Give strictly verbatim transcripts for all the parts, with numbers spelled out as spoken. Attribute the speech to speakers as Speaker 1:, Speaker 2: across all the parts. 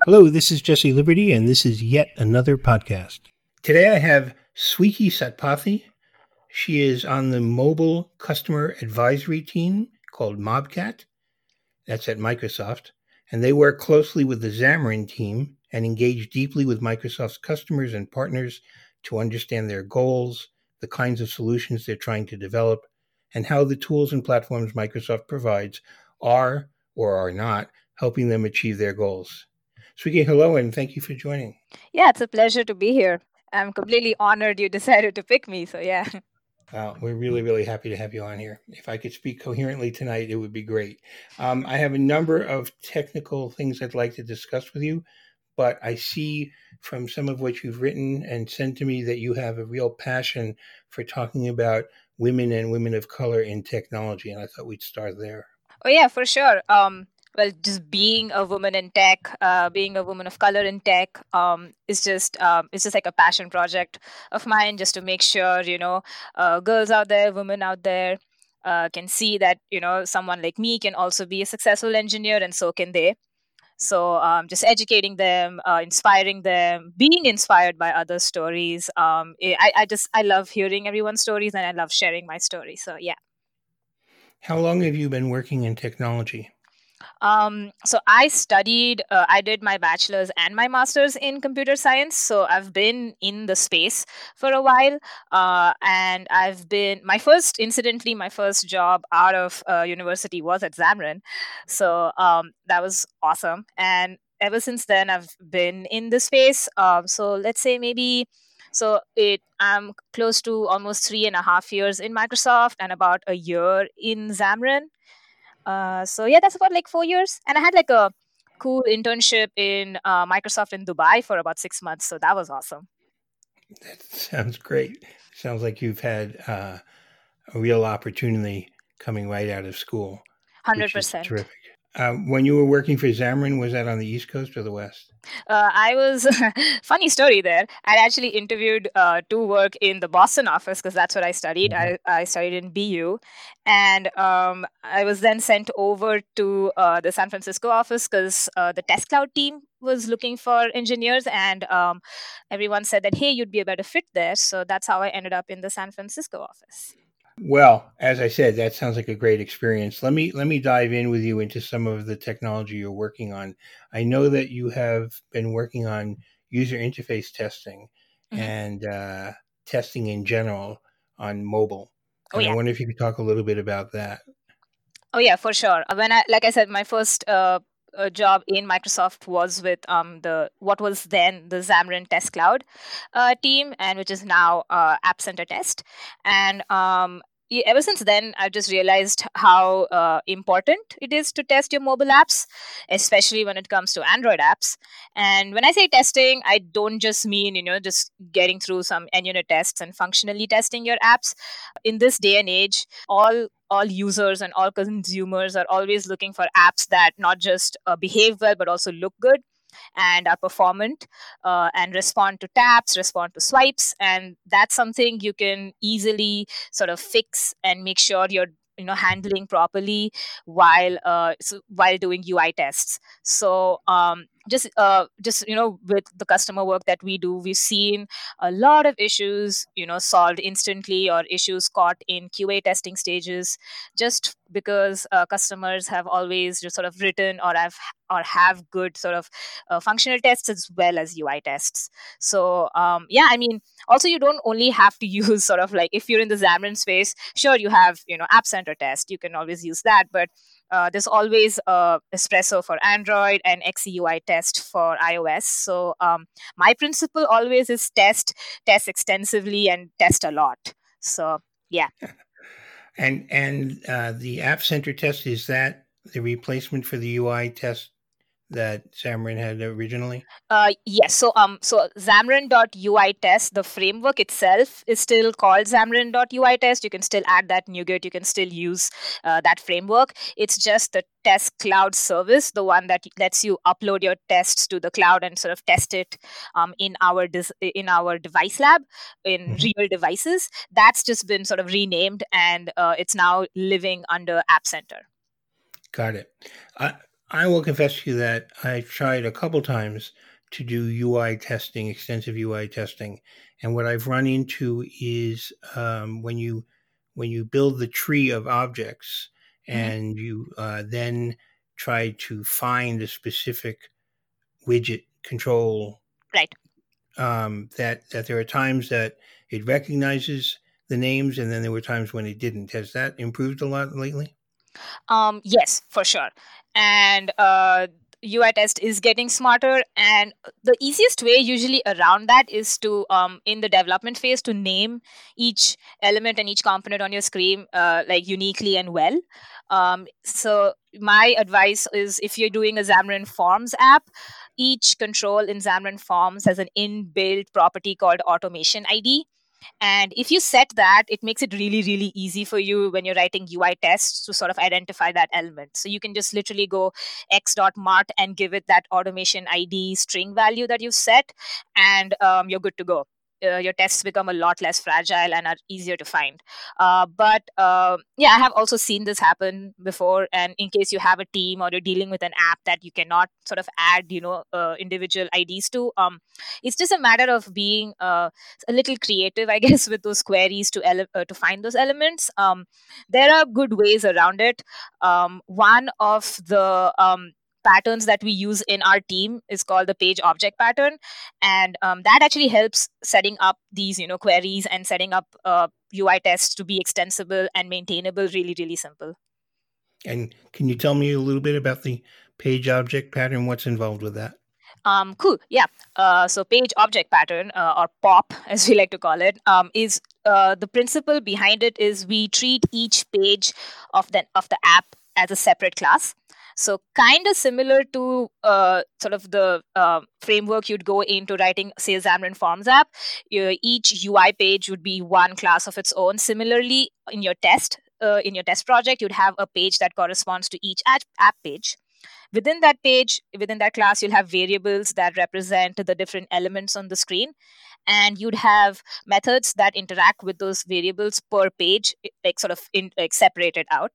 Speaker 1: Hello, this is Jesse Liberty, and this is yet another podcast. Today I have Swiki Satpathy. She is on the mobile customer advisory team called Mobcat. That's at Microsoft. And they work closely with the Xamarin team and engage deeply with Microsoft's customers and partners to understand their goals, the kinds of solutions they're trying to develop, and how the tools and platforms Microsoft provides are or are not helping them achieve their goals. Swiki, hello, and thank you for joining.
Speaker 2: Yeah, it's a pleasure to be here. I'm completely honored you decided to pick me. So, yeah.
Speaker 1: Uh, we're really, really happy to have you on here. If I could speak coherently tonight, it would be great. Um, I have a number of technical things I'd like to discuss with you, but I see from some of what you've written and sent to me that you have a real passion for talking about women and women of color in technology, and I thought we'd start there.
Speaker 2: Oh, yeah, for sure. Um, well, just being a woman in tech, uh, being a woman of color in tech, um, is just um, it's just like a passion project of mine, just to make sure you know, uh, girls out there, women out there, uh, can see that you know someone like me can also be a successful engineer, and so can they. So um, just educating them, uh, inspiring them, being inspired by other stories. Um, I, I just I love hearing everyone's stories, and I love sharing my story. So yeah.
Speaker 1: How long have you been working in technology?
Speaker 2: Um, so I studied, uh, I did my bachelor's and my master's in computer science. So I've been in the space for a while. Uh, and I've been, my first, incidentally, my first job out of uh, university was at Xamarin. So um, that was awesome. And ever since then, I've been in the space. Um, so let's say maybe, so it I'm close to almost three and a half years in Microsoft and about a year in Xamarin. Uh, so yeah, that's about like four years, and I had like a cool internship in uh, Microsoft in Dubai for about six months. So that was awesome.
Speaker 1: That sounds great. Sounds like you've had uh, a real opportunity coming right out of school,
Speaker 2: Hundred
Speaker 1: which is
Speaker 2: percent.
Speaker 1: terrific. Um, when you were working for Xamarin, was that on the East Coast or the West?
Speaker 2: Uh, I was funny story there. I actually interviewed uh, to work in the Boston office because that's what I studied.
Speaker 1: Mhm.
Speaker 2: I, I studied in B U, and um, I was then sent over to uh, the San Francisco office because uh, the Test Cloud team was looking for engineers, and um, everyone said that hey, you'd be a better fit there. So that's how I ended up in the San Francisco office.
Speaker 1: Well, as I said, that sounds like a great experience. Let me let me dive in with you into some of the technology you're working on. I know that you have been working on user interface testing
Speaker 2: Hmm.
Speaker 1: and uh, testing in general on mobile,
Speaker 2: Oh
Speaker 1: and I
Speaker 2: yeah.
Speaker 1: wonder if you could talk a little bit about that.
Speaker 2: Oh yeah, for sure. Uh, When I, like I said, my first uh, uh, job in Microsoft was with um the what was then the Xamarin Test Cloud uh, team, and which is now uh, App Center Test. And um, e- ever since then, I've just realized how uh, important it is to test your mobile apps, especially when it comes to Android apps. And when I say testing, I don't just mean you know just getting through some N unit tests and functionally testing your apps. In this day and age, all all users and all consumers are always looking for apps that not just uh, behave well but also look good and are performant, uh, and respond to taps, respond to swipes, and that's something you can easily sort of fix and make sure you're you know handling properly while uh, so while doing U I tests. So um, just uh, just you know with the customer work that we do, we've seen a lot of issues you know solved instantly, or issues caught in Q A testing stages, just because uh, customers have always just sort of written or have or have good sort of uh, functional tests as well as U I tests. So um, yeah, I mean, also you don't only have to use sort of like, if you're in the Xamarin space, sure you have you know App Center test, you can always use that, but uh, there's always uh, Espresso for Android and X E U I test for iOS. So um, my principle always is test, test extensively, and test a lot. So yeah.
Speaker 1: And and uh, the App Center test, is that the replacement for the U I test that Xamarin had originally?
Speaker 2: Uh, yes. So um, so Xamarin.ui test, the framework itself is still called Xamarin.ui test. You can still add that NuGet. You can still use uh, that framework. It's just the test cloud service, the one that lets you upload your tests to the cloud and sort of test it um, in our dis- in our device lab in
Speaker 1: Mhm.
Speaker 2: real devices. That's just been sort of renamed, and uh, it's now living under App Center.
Speaker 1: Got it. I, I will confess to you that I've tried a couple times to do U I testing, extensive U I testing, and what I've run into is um, when you when you build the tree of objects
Speaker 2: Mm-hmm.
Speaker 1: and you uh, then try to find a specific widget control,
Speaker 2: Right.
Speaker 1: um, that that there are times that it recognizes the names, and then there were times when it didn't. Has that improved a lot lately?
Speaker 2: Um, yes, for sure. And uh, U I test is getting smarter. And the easiest way, usually around that, is to um, in the development phase to name each element and each component on your screen uh, like uniquely and well. Um, so my advice is, if you're doing a Xamarin Forms app, each control in Xamarin Forms has an inbuilt property called automation I D. And if you set that, it makes it really, really easy for you when you're writing U I tests to sort of identify that element. So you can just literally go x.mart and give it that automation I D string value that you've set, and um, you're good to go. Uh, your tests become a lot less fragile and are easier to find. Uh, but uh, yeah, I have also seen this happen before. And in case you have a team or you're dealing with an app that you cannot sort of add, you know, uh, individual I Ds to, um, it's just a matter of being uh, a little creative, I guess, with those queries to ele- uh, to find those elements. Um, there are good ways around it. Um, one of the um, patterns that we use in our team is called the page object pattern, and um, that actually helps setting up these, you know, queries and setting up uh, U I tests to be extensible and maintainable really, really simple.
Speaker 1: And can you tell me a little bit about the page object pattern? What's involved with that?
Speaker 2: Um, cool. Yeah. Uh, so page object pattern, uh, or POP, as we like to call it, um, is uh, the principle behind it is we treat each page of the of the app as a separate class. So kind of similar to uh, sort of the uh, framework you'd go into writing, say, a Xamarin Forms app. Your, each U I page would be one class of its own. Similarly, in your test, uh, in your test project, you'd have a page that corresponds to each app app page. Within that page, within that class, you'll have variables that represent the different elements on the screen. And you'd have methods that interact with those variables per page, like sort of in, like separated out.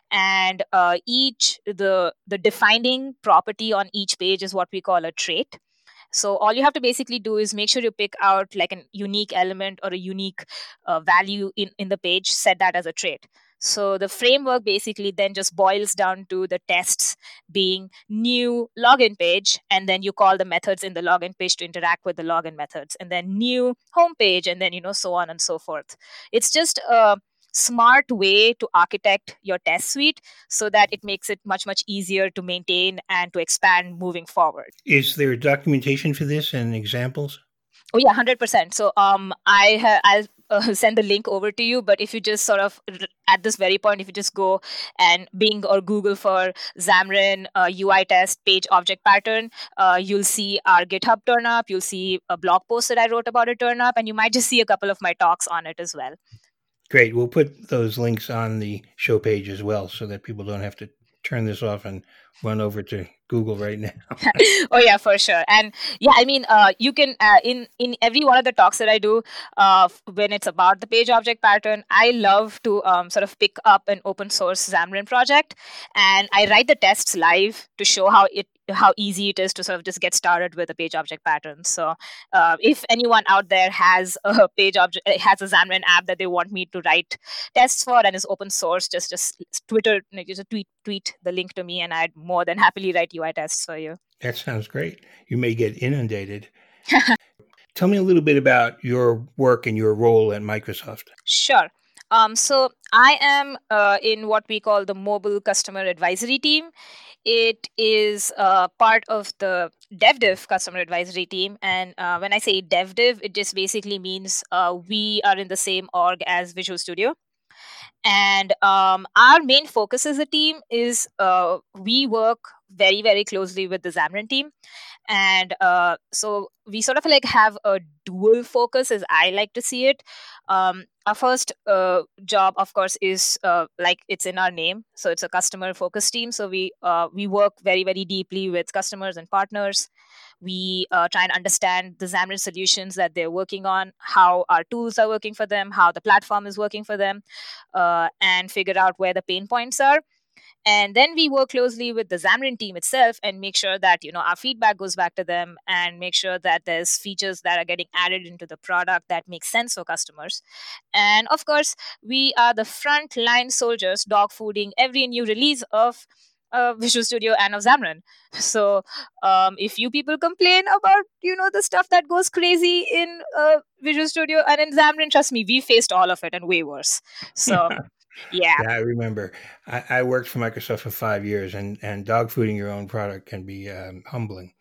Speaker 2: And uh, each the the defining property on each page is what we call a trait. So all you have to basically do is make sure you pick out like a unique element or a unique uh, value in, in the page, set that as a trait. So the framework basically then just boils down to the tests being new login page, and then you call the methods in the login page to interact with the login methods, and then new home page, and then, you know, so on and so forth. It's just a smart way to architect your test suite so that it makes it much, much easier to maintain and to expand moving forward.
Speaker 1: Is there documentation for this and examples?
Speaker 2: Oh yeah, one hundred percent. So um, I ha- I'll uh, send the link over to you. But if you just sort of r- at this very point, if you just go and Bing or Google for Xamarin uh, U I test page object pattern, uh, you'll see our GitHub turn up. You'll see a blog post that I wrote about it turn up, and you might just see a couple of my talks on it as well.
Speaker 1: Great. We'll put those links on the show page as well so that people don't have to turn this off and run over to Google right now.
Speaker 2: Oh yeah, for sure. And yeah, I mean, uh, you can uh, in in every one of the talks that I do, uh, when it's about the page object pattern, I love to um, sort of pick up an open source Xamarin project, and I write the tests live to show how it how easy it is to sort of just get started with a page object pattern. So uh, if anyone out there has a page object has a Xamarin app that they want me to write tests for and is open source, just just Twitter, just tweet tweet the link to me, and I'd more than happily write U I tests for you.
Speaker 1: That sounds great. You may get inundated. Tell me a little bit about your work and your role at Microsoft.
Speaker 2: Sure. Um, so I am uh, in what we call the mobile customer advisory team. It is uh, part of the DevDiv customer advisory team. And uh, when I say DevDiv, it just basically means uh, we are in the same org as Visual Studio. And um, our main focus as a team is uh, we work very, very closely with the Xamarin team. And uh, so we sort of like have a dual focus, as I like to see it. Um, our first uh, job, of course, is uh, like it's in our name. So it's a customer focused team. So we uh, we work very, very deeply with customers and partners. We uh, try and understand the Xamarin solutions that they're working on, how our tools are working for them, how the platform is working for them, uh, and figure out where the pain points are. And then we work closely with the Xamarin team itself and make sure that, you know, our feedback goes back to them and make sure that there's features that are getting added into the product that make sense for customers. And of course, we are the frontline soldiers dog fooding every new release of uh, Visual Studio and of Xamarin. So um, if you people complain about, you know, the stuff that goes crazy in uh, Visual Studio and in Xamarin, trust me, we faced all of it and way worse. So yeah.
Speaker 1: Yeah, I remember. I, I worked for Microsoft for five years, and, and dog fooding your own product can be um, humbling.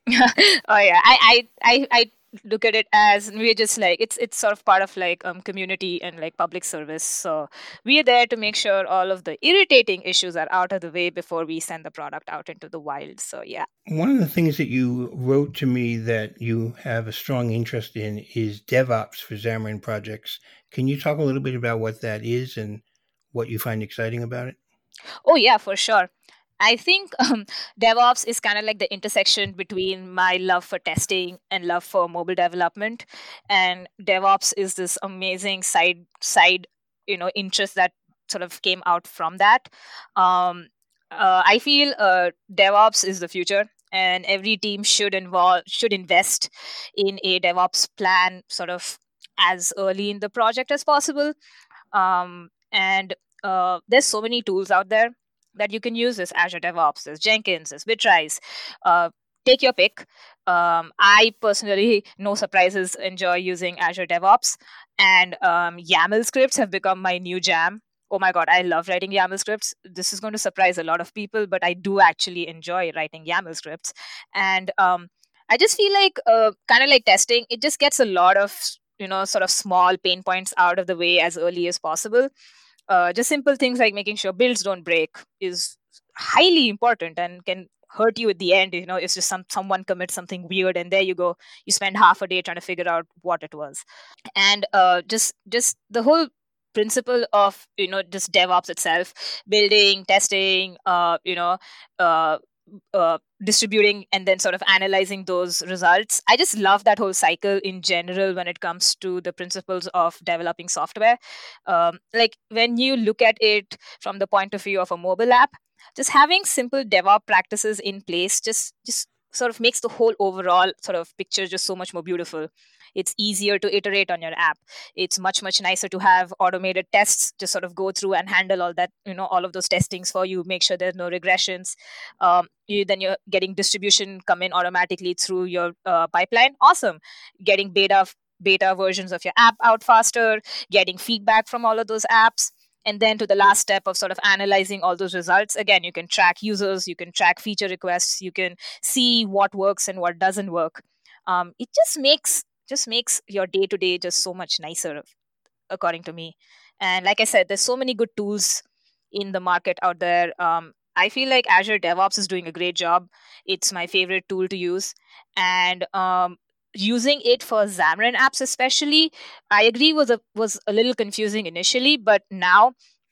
Speaker 2: Oh yeah, I, I I I look at it as we're just like it's it's sort of part of like um community and like public service. So we are there to make sure all of the irritating issues are out of the way before we send the product out into the wild. So yeah.
Speaker 1: One of the things that you wrote to me that you have a strong interest in is DevOps for Xamarin projects. Can you talk a little bit about what that is and what you find exciting about it?
Speaker 2: Oh yeah, for sure. I think um, DevOps is kind of like the intersection between my love for testing and love for mobile development. And DevOps is this amazing side side, you know, interest that sort of came out from that. Um, uh, I feel uh, DevOps is the future, and every team should involve should invest in a DevOps plan, sort of as early in the project as possible. Um, and uh, there's so many tools out there that you can use. This Azure DevOps, there's Jenkins, there's Bitrise. Uh, take your pick. Um, I personally, no surprises, enjoy using Azure DevOps, and um, YAML scripts have become my new jam. Oh my god, I love writing YAML scripts. This is going to surprise a lot of people, but I do actually enjoy writing YAML scripts. And um, I just feel like, uh, kind of like testing, it just gets a lot of, you know, sort of small pain points out of the way as early as possible. Uh, just simple things like making sure builds don't break is highly important and can hurt you at the end. You know, it's just some someone commits something weird and there you go, you spend half a day trying to figure out what it was. And uh, just just the whole principle of, you know, just DevOps itself, building, testing, uh, you know, uh, uh, distributing and then sort of analyzing those results. I just love that whole cycle in general when it comes to the principles of developing software. Um, like when you look at it from the point of view of a mobile app, just having simple DevOps practices in place just just sort of makes the whole overall sort of picture just so much more beautiful. It's easier to iterate on your app. It's much much nicer to have automated tests to sort of go through and handle all that, you know, all of those testings for you, make sure there's no regressions. Um, you then you're getting distribution come in automatically through your uh, pipeline. Awesome. Getting beta beta versions of your app out faster, getting feedback from all of those apps. And then to the last step of sort of analyzing all those results. Again, you can track users, you can track feature requests, you can see what works and what doesn't work. Um, it just makes just makes your day to day just so much nicer, according to me. And like I said, there's so many good tools in the market out there. Um, I feel like Azure DevOps is doing a great job. It's my favorite tool to use. And um, using it for Xamarin apps especially, I agree was a was a little confusing initially, but now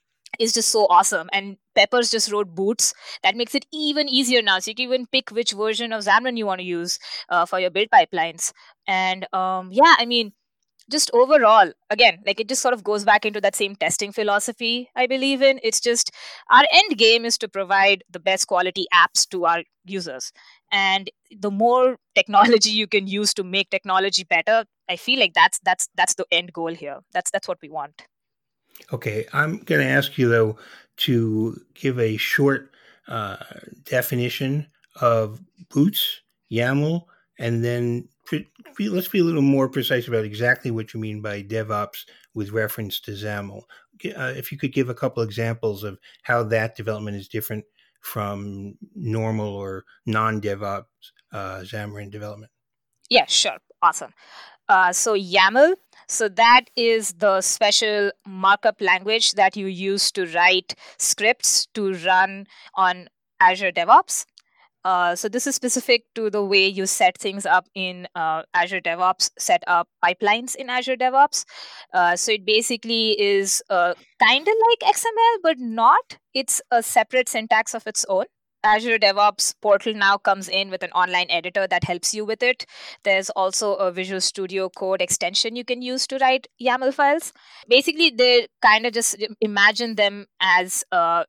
Speaker 2: is just so awesome. And Peppers just wrote Boots that makes it even easier now. So you can even pick which version of Xamarin you want to use uh, for your build pipelines. And um, yeah, I mean, just overall, again, like it just sort of goes back into that same testing philosophy I believe in. It's just our end game is to provide the best quality apps to our users. And the more technology you can use to make technology better, I feel like that's that's that's the end goal here. That's that's what we want.
Speaker 1: Okay, I'm going to ask you, though, to give a short uh, definition of Boots, YAML, and then pre- be, let's be a little more precise about exactly what you mean by DevOps with reference to XAML. Uh, if you could give a couple examples of how that development is different from normal or non-DevOps uh, Xamarin development.
Speaker 2: Yeah, sure. Awesome. Uh, so YAML, so that is the special markup language that you use to write scripts to run on Azure DevOps. Uh, so this is specific to the way you set things up in uh, Azure DevOps, set up pipelines in Azure DevOps. Uh, so it basically is uh, kind of like X M L, but not. It's a separate syntax of its own. Azure DevOps portal now comes in with an online editor that helps you with it. There's also a Visual Studio Code extension you can use to write YAML files. Basically, they kind of just imagine them as uh,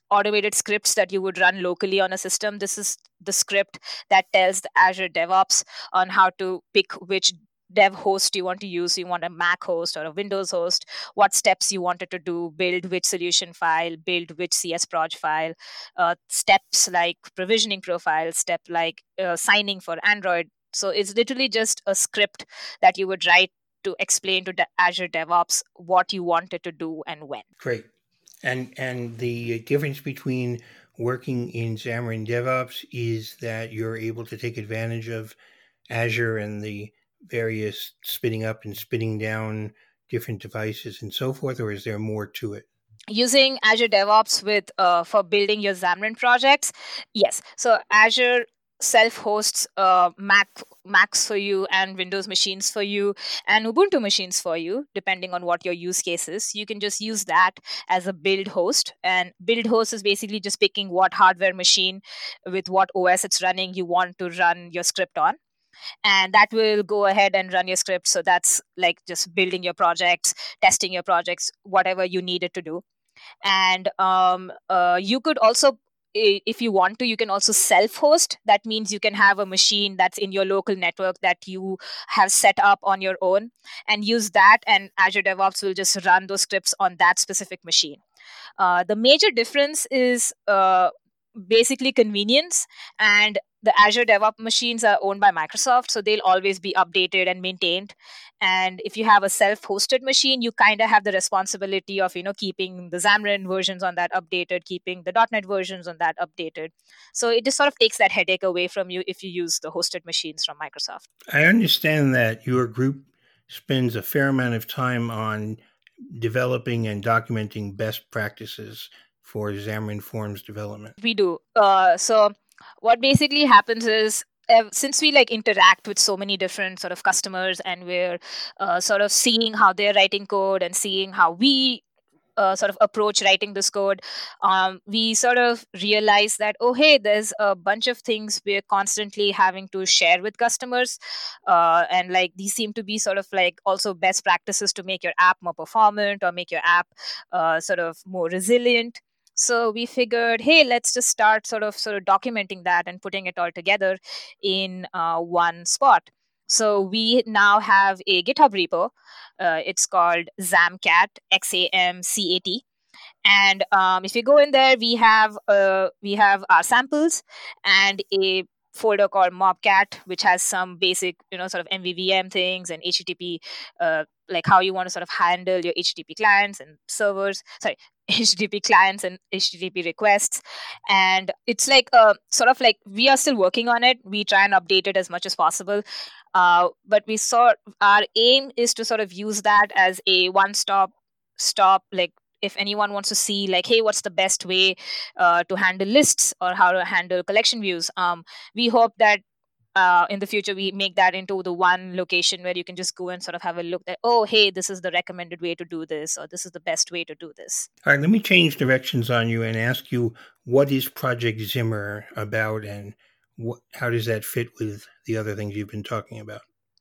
Speaker 2: automated scripts that you would run locally on a system. This is the script that tells the Azure DevOps on how to pick which dev host you want to use. You want a Mac host or a Windows host, what steps you wanted to do, build which solution file, build which C S proj file, uh, steps like provisioning profile, step like uh, signing for Android. So it's literally just a script that you would write to explain to the Azure DevOps what you wanted to do and when.
Speaker 1: Great. And and the difference between working in Xamarin DevOps is that you're able to take advantage of Azure and the various spinning up and spinning down different devices and so forth, or is there more to it?
Speaker 2: Using Azure DevOps with uh, for building your Xamarin projects, yes. So Azure self-hosts uh, Mac Macs for you and Windows machines for you and Ubuntu machines for you, depending on what your use case is. You can just use that as a build host. And build host is basically just picking what hardware machine with what O S it's running you want to run your script on. And that will go ahead and run your script. So that's like just building your projects, testing your projects, whatever you need it to do. And um, uh, you could also, if you want to, you can also self-host. That means you can have a machine that's in your local network that you have set up on your own and use that, and Azure DevOps will just run those scripts on that specific machine. Uh, the major difference is uh, basically convenience, and the Azure DevOps machines are owned by Microsoft, so they'll always be updated and maintained. And if you have a self-hosted machine, you kind of have the responsibility of, you know, keeping the Xamarin versions on that updated, keeping the .NET versions on that updated. So it just sort of takes that headache away from you if you use the hosted machines from Microsoft.
Speaker 1: I understand that your group spends a fair amount of time on developing and documenting best practices for Xamarin Forms development.
Speaker 2: We do. Uh, so what basically happens is, uh, since we like interact with so many different sort of customers, and we're uh, sort of seeing how they're writing code and seeing how we uh, sort of approach writing this code, um, we sort of realize that, oh, hey, there's a bunch of things we're constantly having to share with customers. Uh, and like these seem to be sort of like also best practices to make your app more performant or make your app uh, sort of more resilient. So we figured, hey, let's just start sort of sort of documenting that and putting it all together in uh, one spot. So we now have a GitHub repo. Uh, it's called Xamcat, X A M C A T. And um, if you go in there, we have uh, we have our samples and a folder called Mobcat, which has some basic, you know, sort of M V V M things and H T T P, uh, like how you want to sort of handle your H T T P clients and servers. Sorry, H T T P clients and H T T P requests. And it's like a sort of like we are still working on it. We try and update it as much as possible. Uh, but we saw our aim is to sort of use that as a one-stop stop, like if anyone wants to see like, hey, what's the best way uh, to handle lists or how to handle collection views, um, we hope that uh, in the future we make that into the one location where you can just go and sort of have a look at, oh, hey, this is the recommended way to do this, or this is the best way to do this.
Speaker 1: All right, let me change directions on you and ask you, what is Project Zimmer about, and what, how does that fit with the other things you've been talking about?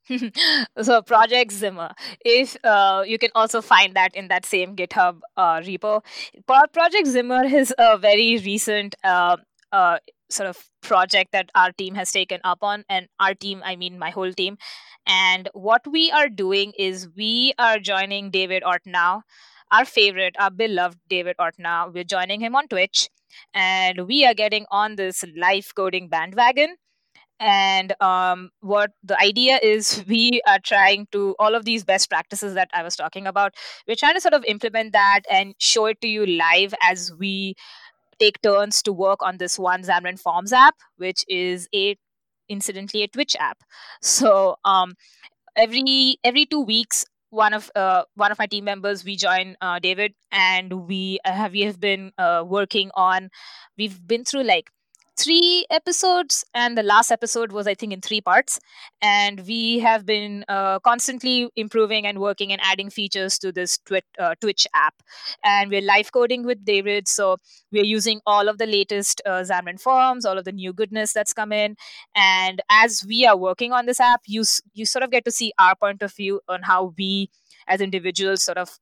Speaker 2: So Project Zimmer, if uh, you can also find that in that same GitHub uh, repo. Project Zimmer is a very recent uh, uh, sort of project that our team has taken up on, and our team, I mean my whole team. And what we are doing is we are joining David Ortnow, our favorite, our beloved David Ortnow. We're joining him on Twitch, and we are getting on this live coding bandwagon. And um, what the idea is, we are trying to, all of these best practices that I was talking about, we're trying to sort of implement that and show it to you live as we take turns to work on this one Xamarin Forms app, which is a incidentally a Twitch app. So um, every every two weeks, one of uh, one of my team members, we join uh, David, and we have we have been uh, working on. We've been through like three episodes, and the last episode was, I think, in three parts. And we have been uh, constantly improving and working and adding features to this Twitch, uh, Twitch app. And we're live coding with David, so we're using all of the latest uh, Xamarin Forms, all of the new goodness that's come in. And as we are working on this app, you you sort of get to see our point of view on how we as individuals sort of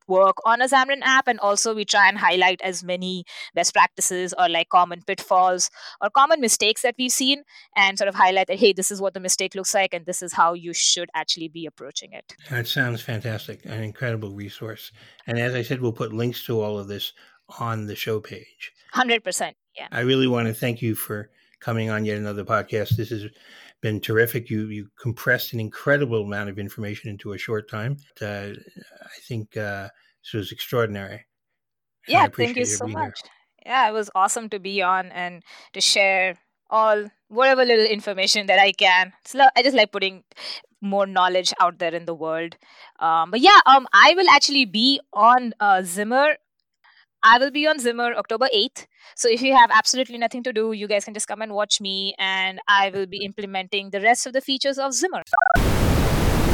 Speaker 2: work on a Xamarin app, and also we try and highlight as many best practices or like common pitfalls or common mistakes that we've seen, and sort of highlight that, hey, this is what the mistake looks like and this is how you should actually be approaching it.
Speaker 1: That sounds fantastic. An incredible resource. And as I said, we'll put links to all of this on the show page.
Speaker 2: one hundred percent. Yeah.
Speaker 1: I really want to thank you for coming on yet another podcast. This has been terrific. You you compressed an incredible amount of information into a short time. Uh, I think uh, this was extraordinary.
Speaker 2: Yeah, thank you so much. Here. Yeah, it was awesome to be on and to share all whatever little information that I can. So I just like putting more knowledge out there in the world. Um, but yeah, um, I will actually be on uh, Zimmer. I will be on Zimmer October eighth. So if you have absolutely nothing to do, you guys can just come and watch me, and I will be implementing the rest of the features of Zimmer.